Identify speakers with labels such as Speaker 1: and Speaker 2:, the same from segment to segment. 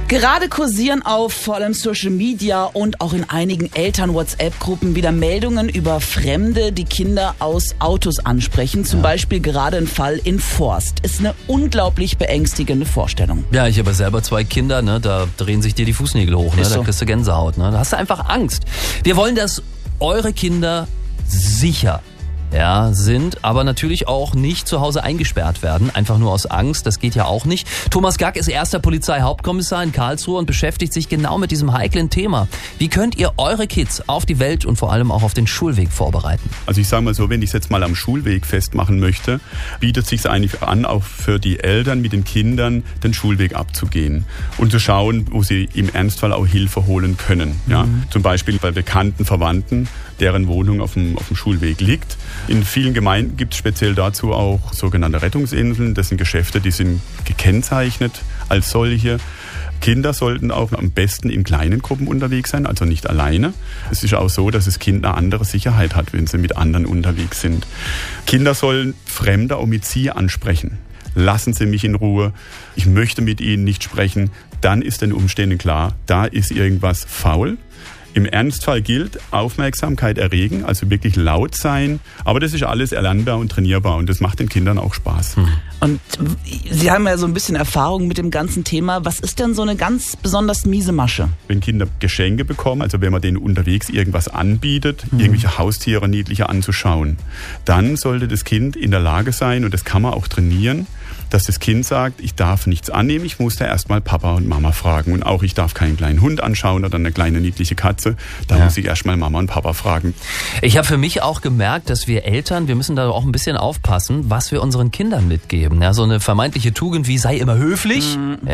Speaker 1: Gerade kursieren auf vor allem Social Media und auch in einigen Eltern-WhatsApp-Gruppen wieder Meldungen über Fremde, die Kinder aus Autos ansprechen. Zum Beispiel gerade ein Fall in Forst. Ist eine unglaublich beängstigende Vorstellung.
Speaker 2: Ja, ich habe selber 2 Kinder, ne? Da drehen sich dir die Fußnägel hoch, ne? Da kriegst du Gänsehaut. Ne? Da hast du einfach Angst. Wir wollen, dass eure Kinder sicher sind, aber natürlich auch nicht zu Hause eingesperrt werden, einfach nur aus Angst, das geht ja auch nicht. Thomas Gack ist erster Polizeihauptkommissar in Karlsruhe und beschäftigt sich genau mit diesem heiklen Thema. Wie könnt ihr eure Kids auf die Welt und vor allem auch auf den Schulweg vorbereiten?
Speaker 3: Also ich sage mal so, wenn ich es jetzt mal am Schulweg festmachen möchte, bietet es sich eigentlich an, auch für die Eltern mit den Kindern den Schulweg abzugehen und zu schauen, wo sie im Ernstfall auch Hilfe holen können. Ja? Zum Beispiel bei bekannten Verwandten, deren Wohnung auf dem Schulweg liegt. In vielen Gemeinden gibt es speziell dazu auch sogenannte Rettungsinseln. Das sind Geschäfte, die sind gekennzeichnet als solche. Kinder sollten auch am besten in kleinen Gruppen unterwegs sein, also nicht alleine. Es ist auch so, dass das Kind eine andere Sicherheit hat, wenn sie mit anderen unterwegs sind. Kinder sollen Fremde auch mit Sie ansprechen. Lassen Sie mich in Ruhe, ich möchte mit Ihnen nicht sprechen. Dann ist den Umständen klar, da ist irgendwas faul. Im Ernstfall gilt, Aufmerksamkeit erregen, also wirklich laut sein. Aber das ist alles erlernbar und trainierbar und das macht den Kindern auch Spaß.
Speaker 1: Und Sie haben ja so ein bisschen Erfahrung mit dem ganzen Thema. Was ist denn so eine ganz besonders miese Masche?
Speaker 3: Wenn Kinder Geschenke bekommen, also wenn man denen unterwegs irgendwas anbietet, irgendwelche Haustiere niedlicher anzuschauen, dann sollte das Kind in der Lage sein, und das kann man auch trainieren, dass das Kind sagt, ich darf nichts annehmen, ich muss da erstmal Papa und Mama fragen. Und auch ich darf keinen kleinen Hund anschauen oder eine kleine niedliche Katze. Da muss ich erstmal Mama und Papa fragen.
Speaker 2: Ich habe für mich auch gemerkt, dass wir Eltern, wir müssen da auch ein bisschen aufpassen, was wir unseren Kindern mitgeben. Ja, so eine vermeintliche Tugend wie sei immer höflich,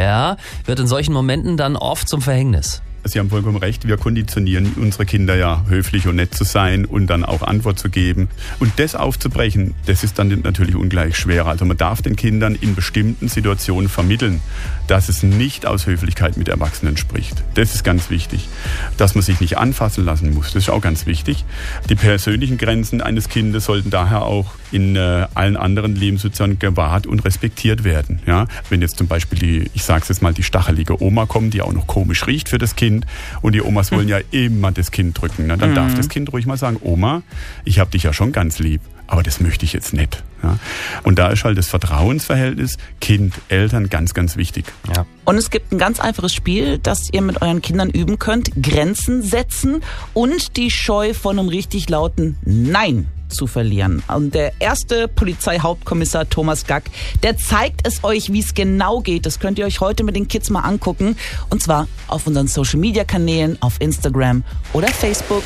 Speaker 2: wird in solchen Momenten dann oft zum Verhängnis.
Speaker 3: Sie haben vollkommen recht, wir konditionieren unsere Kinder ja, höflich und nett zu sein und dann auch Antwort zu geben. Und das aufzubrechen, das ist dann natürlich ungleich schwerer. Also man darf den Kindern in bestimmten Situationen vermitteln, dass es nicht aus Höflichkeit mit Erwachsenen spricht. Das ist ganz wichtig. Dass man sich nicht anfassen lassen muss, das ist auch ganz wichtig. Die persönlichen Grenzen eines Kindes sollten daher auch in allen anderen Lebenssituationen gewahrt und respektiert werden. Ja? Wenn jetzt zum Beispiel die stachelige Oma kommt, die auch noch komisch riecht für das Kind, und die Omas wollen ja immer das Kind drücken, ne? Dann darf das Kind ruhig mal sagen, Oma, ich habe dich ja schon ganz lieb, aber das möchte ich jetzt nicht. Ja? Und da ist halt das Vertrauensverhältnis Kind, Eltern ganz, ganz wichtig.
Speaker 2: Ja.
Speaker 1: Und es gibt ein ganz einfaches Spiel, das ihr mit euren Kindern üben könnt. Grenzen setzen und die Scheu von einem richtig lauten Nein zu verlieren. Und der erste Polizeihauptkommissar Thomas Gack, der zeigt es euch, wie es genau geht. Das könnt ihr euch heute mit den Kids mal angucken. Und zwar auf unseren Social-Media-Kanälen, auf Instagram oder Facebook.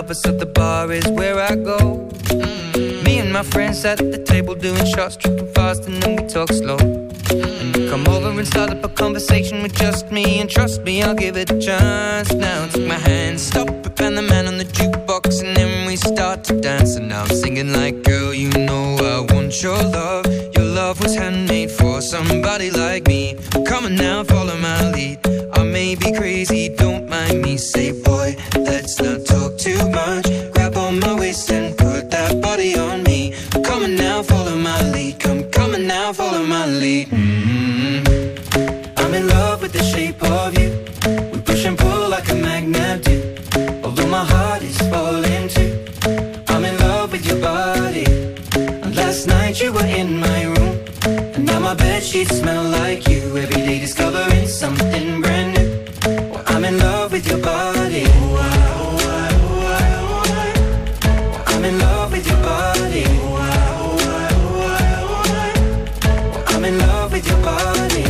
Speaker 4: lover, so the bar is where I go. Me and my friends sat at the table doing shots, tripping fast, and then we talk slow. And you come over and start up a conversation with just me, and trust me, I'll give it a chance. Now take my hand, stop it, and the man on the jukebox, and then we start to dance. And now I'm singing like, girl, you know I want your love. Your love was handmade for somebody like me. Come on now, follow my lead. I may be crazy, don't mind me. Say, boy, let's not talk too much. Grab on my waist and put that body on me. Come on now, follow my lead. Come on now, follow my lead. I'm in love with the shape of you. We push and pull like a magnet do. Although my heart is falling too. I'm in love with your body. And last night you were in my room, and now my bedsheets smell like you. Every day discovering something brand new. Well, I'm in love with your body. I'm in love with your body. I'm in love with your body.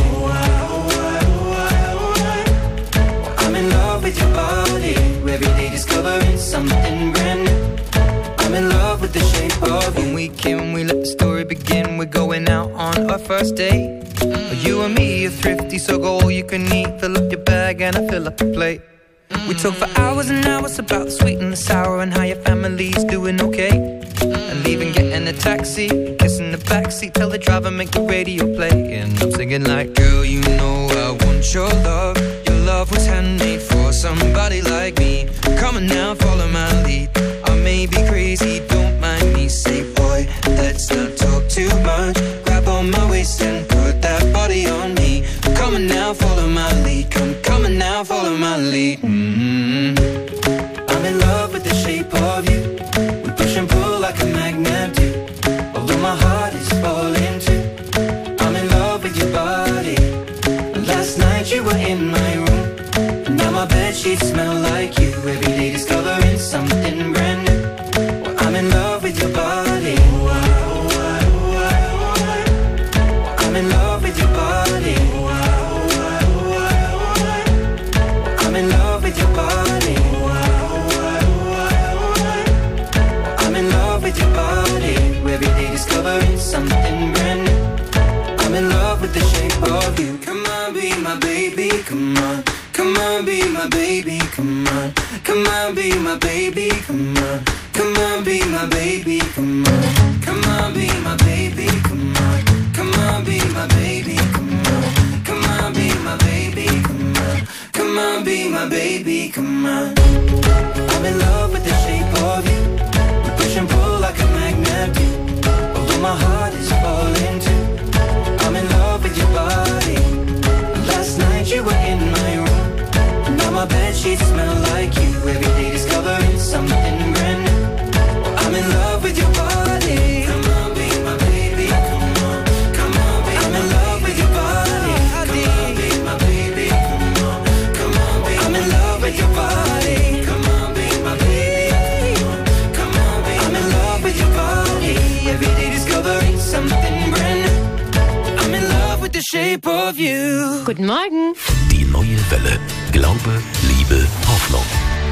Speaker 4: I'm in love with your body. Every day discovering something brand new. I'm in love with the shape of you. When we came, we let the story begin. We're going out on our first date. You and me are thrifty, so go all you can eat. Fill up your bag and I fill up the plate. We talk for hours and hours about the sweet and the sour, and how your family's doing okay. And leaving, getting a taxi, kissing the backseat, tell the driver make the radio play. And I'm singing like, girl, you know I want your love. Your love was handmade for somebody like me. Come on now, follow my lead. I may be crazy, don't mind me. Say, boy, let's not talk too much. Grab on my waist and put that body on me. Come on now, follow my lead. Come on now, follow my lead. I'm in love with the shape of you. We push and pull like a magnet do. Although my heart is falling too. I'm in love with your body. And last night you were in my room, and now my bedsheets smell like you. Every day discovering something brand new. Well, I'm in love with your body. I'm in love with your body. I'm in love with your body. I'm in love with your body. Every day discovering something brand new. I'm in love with the shape of you. Come on, be my baby, come on. Come on, be my baby, come on. Come on, be my baby, come on. Come on, be my baby, come on. Come on, be my baby, come on. Come on, be my baby, come on. Come on, be my baby, come on. Come on, be my baby, come on. I'm in love with the shape of you. We push and pull like a magnet do. Although my heart is falling too. I'm in love with your body. Last night you were in my room, now my bedsheets smell like you. Every day discovering something brand new. I'm in love with your body. Come on, be my baby. Come on, come on, be I'm in love with your body. Come on, be my baby. Come on, come on, be I'm in love with your body. Come on, be my baby. Come on, be I'm in love with your body. Every day discovering something brand new. I'm in love with the shape of you.
Speaker 5: Guten Morgen.
Speaker 6: Die neue Welle. Glaube, Liebe, Hoffnung.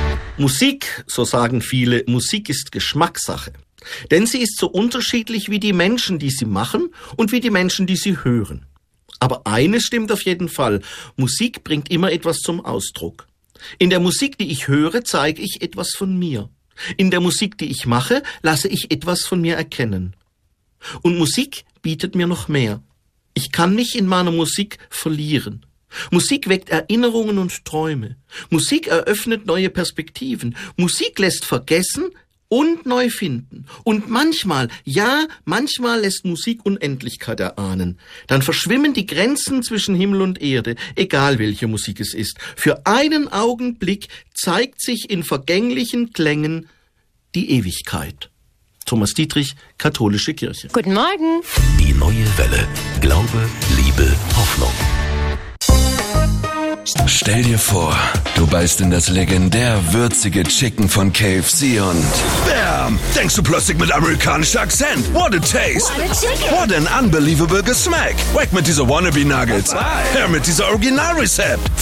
Speaker 7: Musik, so sagen viele, Musik ist Geschmackssache. Denn sie ist so unterschiedlich wie die Menschen, die sie machen und wie die Menschen, die sie hören. Aber eines stimmt auf jeden Fall, Musik bringt immer etwas zum Ausdruck. In der Musik, die ich höre, zeige ich etwas von mir. In der Musik, die ich mache, lasse ich etwas von mir erkennen. Und Musik bietet mir noch mehr. Ich kann mich in meiner Musik verlieren. Musik weckt Erinnerungen und Träume. Musik eröffnet neue Perspektiven. Musik lässt vergessen und neu finden. Und manchmal, ja, manchmal lässt Musik Unendlichkeit erahnen. Dann verschwimmen die Grenzen zwischen Himmel und Erde, egal welche Musik es ist. Für einen Augenblick zeigt sich in vergänglichen Klängen die Ewigkeit. Thomas Dietrich, Katholische Kirche.
Speaker 5: Guten Morgen.
Speaker 6: Die neue Welle. Glaube, Liebe, Hoffnung.
Speaker 8: Stell dir vor, du beißt in das legendär würzige Chicken von KFC und BAM! Denkst du plötzlich mit amerikanischer Akzent? What a taste!
Speaker 5: What a chicken!
Speaker 8: What an unbelievable Geschmack! Weg mit dieser Wannabe Nuggets! Her mit dieser Originalrezept!